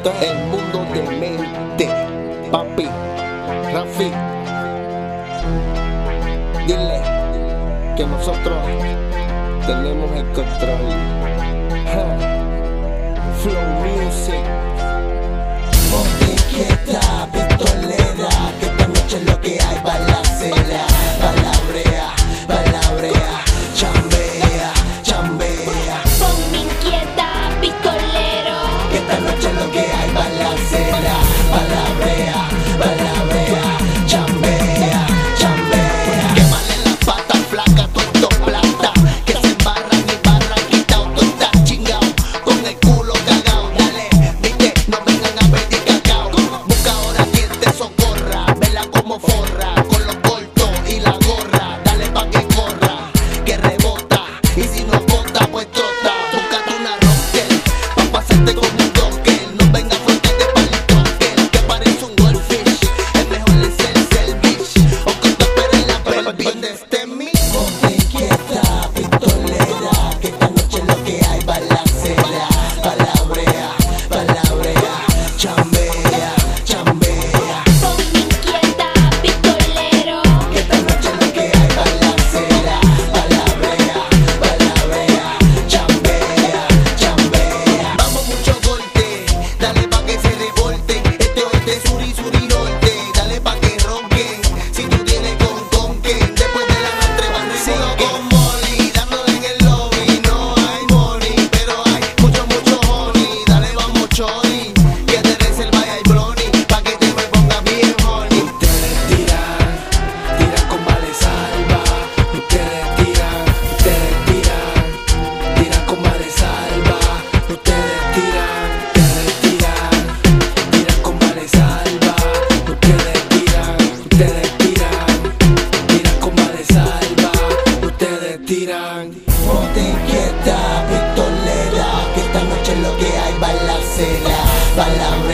Esto es el mundo de mente, papi, Rafi. Dile que nosotros tenemos el control. Flow Music. Ponte quieta, pistolera, que esta noche es lo que hay, balacera. Palabrea, palabrea, chambea, chambea. Ponme inquieta, pistolero, Que esta noche es lo que hay, balacera. Palabrea, palabrea, chambea, chambea. Quémale las patas flacas, todo esto plata. Que se embarran y barran, quitao, tú estás chingao. Con el culo cagao, dale, viste, no vengan a pedir cacao. Busca ahora quien te socorra, vela como forra. Con los cortos y la gorra, dale pa' que corra, que rebota. Y si no bota, pues trota. Búscate una rocker, pa' pasarte con un docker. No venga a frontarte pa'l trocker, que parece un goldfish. Es mejor es el service, o que te espere en la pelvis. Donde esté mi ponte quieta, pistolera, que esta noche es lo que hay, balacera. Palabrea, palabrea, chambea, chambea. ponme inquieta, pistolero, Que esta noche es lo que hay, balacera. Palabrea, palabrea, chambea, chambea. Vamos mucho golpe, dale pa' que se revolte. Este oeste, suri, suri, norte. Dale pa' que ronquen, si tú tienes con que. Después de la noche van sigo con Molly, dándole en el lobby. No hay money, pero hay mucho, mucho honey. Dale, vamos, chori, que de reserva hay brownie, pa' que te me pongas bien honey. Ustedes tiran con vale salva. Ustedes tiran con vale salva. Ustedes tiran con vale salva. Ustedes tiran con vale salva. Ustedes tiran. Ponte quieta, pistolera, que esta noche es lo que hay, balacera. Palabra